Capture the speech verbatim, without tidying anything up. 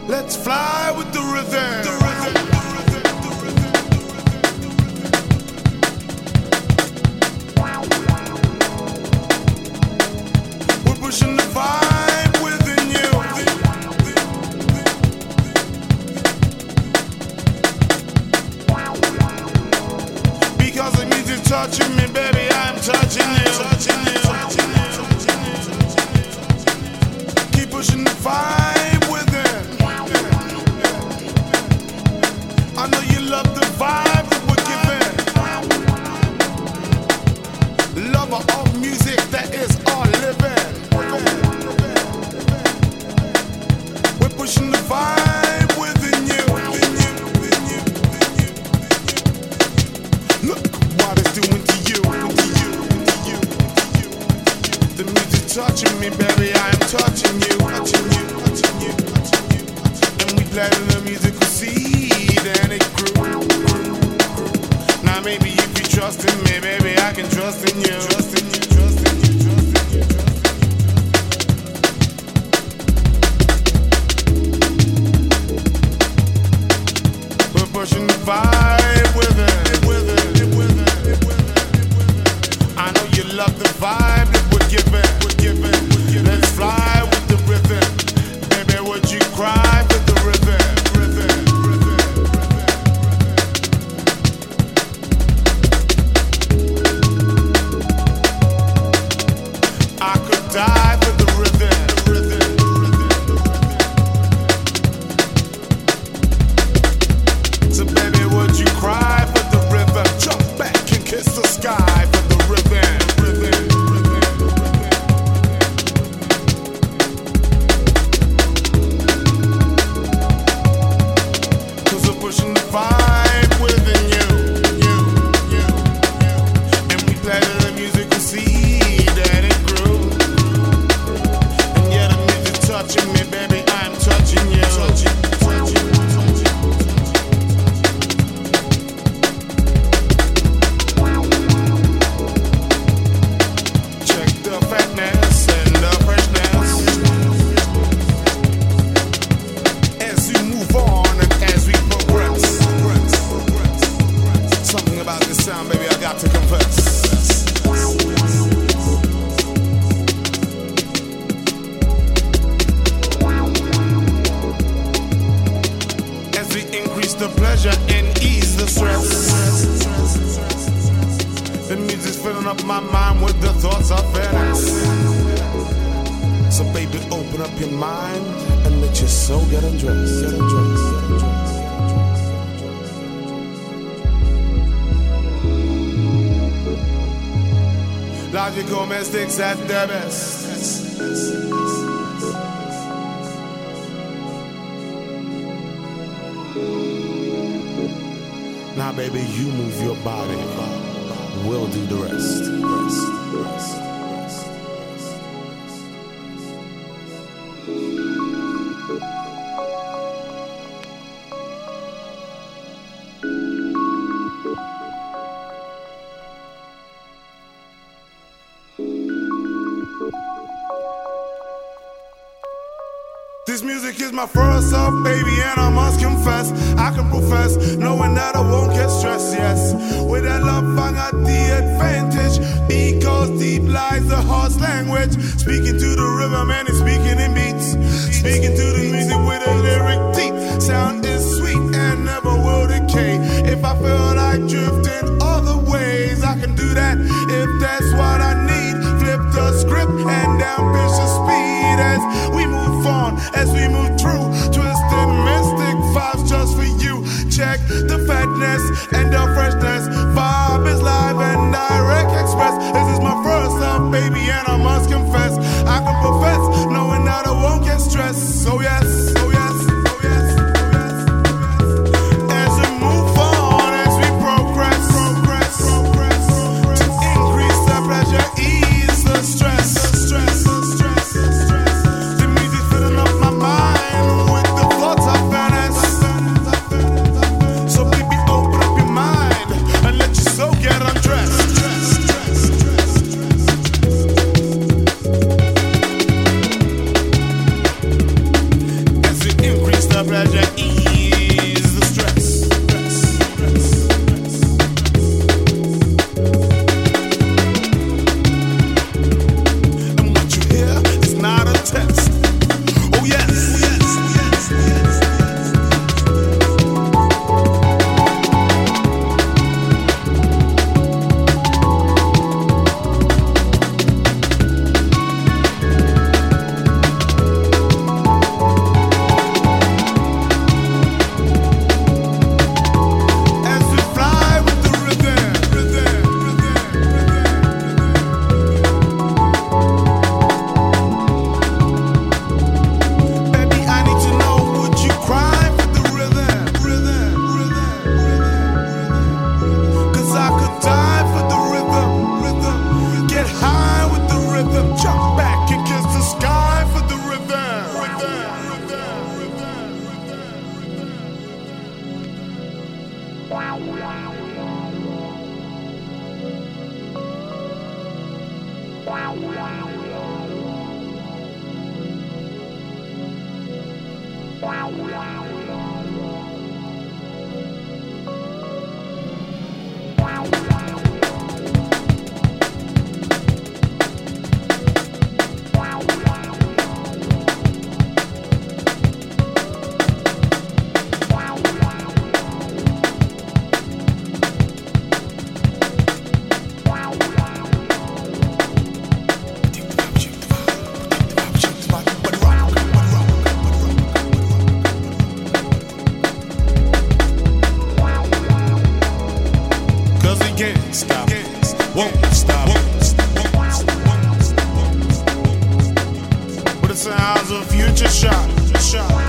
Let's fly with the rhythm. The rhythm. We're pushing the vibe within you. Because the music touching me, baby, I'm touching you. Touching you. Keep pushing the vibe within. I know you love the vibe that we're giving. Lover of music, that is our living. We're pushing the vibe within you. Look what it's doing to you. The music touching me, baby, I am touching you. Touching you, touching you, touching you. And we planted the musical seed and it grew. Now maybe if you trust in me, baby, I can trust in you. Trust in you, trust in you, trust in you, trust in you. We're pushing the vibe with it, with it, with it, with it. I know you love the vibe that we're giving, we're giving, we're giving. Let's fly with the rhythm. Baby, would you cry with the rhythm, rhythm, rhythm, rhythm. I could die for the rhythm, rhythm, rhythm. So baby, would you cry for the rhythm? Jump back and kiss the sky for the rhythm, rhythm, rhythm, rhythm. Cause we're pushing the vibe within you, you, you, you. And we planted a musical seed and it grew. And yeah, the music touching me, baby, I'm touching you. Touching, touching, touching, check the fatness and the freshness as we move on and as we progress. Something about this sound, baby, I got to confess. As we increase the pleasure and ease the stress, the music's filling up my mind with the thoughts of fairness. So baby, open up your mind and let your soul get undressed. Get undressed, get undressed. Logical mystics at their best. Now baby, you move your body. We'll do the rest. Rest, rest, rest, This music is my first love, baby, and I must confess, I can profess, knowing that I won't get stressed, yes. With that love, I got the advantage, because deep lies the heart's language. Speaking to the rhythm and it's speaking in beats. Speaking to the music with a lyric deep. Sound is sweet and never will decay. If I feel like drifting other ways, I can do that if that's what I need. Flip the script and down pitch the speed as we move on, as we move through twisted mystic vibes just for you. Check the fatness and the freshness. Vibe is live and direct express. This is my first love, baby, and I must confess, I can profess, knowing that I won't get stressed. So yes, oh yes, oh yes, oh yes, oh yes. As we move on, as we progress, progress, progress, progress, to increase the pleasure, ease the stress, the stress, the stress, the stress. The music filling up my mind with the thoughts of fairness. So baby, open up your mind pleasure, ease the stress. And what you hear is not a test. Oh yes, yes, yes, yes, yes. As we fly with the rhythm, rhythm, rhythm, rhythm. Baby, I need to know, would you cry for the rhythm, rhythm, rhythm, rhythm? 'Cause I could die for the rhythm, rhythm. Get high with the rhythm, jump back and kiss the sky for the rhythm, rhythm, rhythm, rhythm, Cause we can't stop, won't stop. With the sounds of Future Shock, shock.